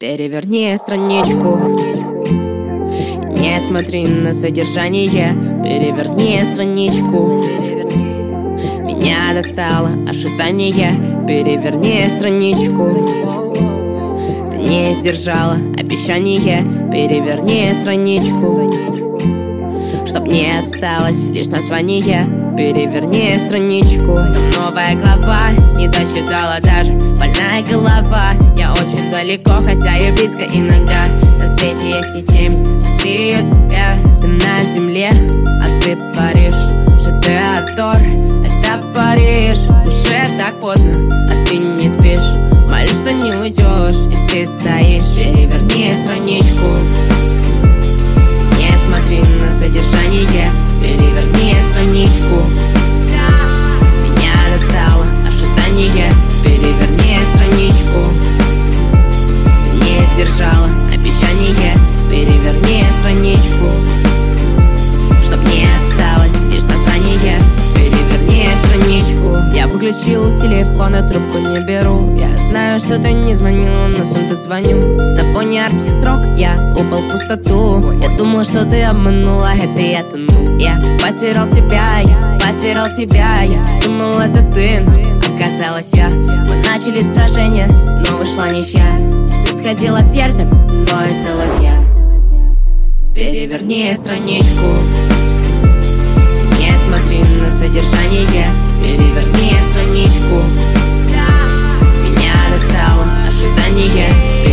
Переверни страничку, не смотри на содержание. Переверни страничку, меня достало ожидание. Переверни страничку, ты не сдержала обещание. Переверни страничку, чтоб не осталось лишь название. Переверни страничку, там новая глава, не дочитала даже, больная голова. Я очень далеко, хотя и близко иногда. На свете есть и тень, смотри ее себя, все на земле, а ты Париж. ЖД-Атор, это Париж. Уже так поздно, а ты не спишь. Молюсь, что не уйдешь, и ты стоишь. Переверни страничку, не смотри на содержание. Переверни страничку, меня достало ожидание. Переверни страничку, ты не сдержала обещание. Переверни страничку, чтоб не осталось лишь название. Переверни страничку. Я выключил телефон, а трубку не беру. Я знаю, что ты не звонила, но снова звоню. На фоне ярких строк я упал в пустоту. Я думал, что ты обманула, это я тону. Я потерял себя, я потерял тебя. Я думал, это ты, но оказалось я. Мы начали сражение, но вышла ничья. Ты сходила ферзем, но это ладья. Переверни страничку, не смотри на содержание. Переверни страничку, меня достало ожидание.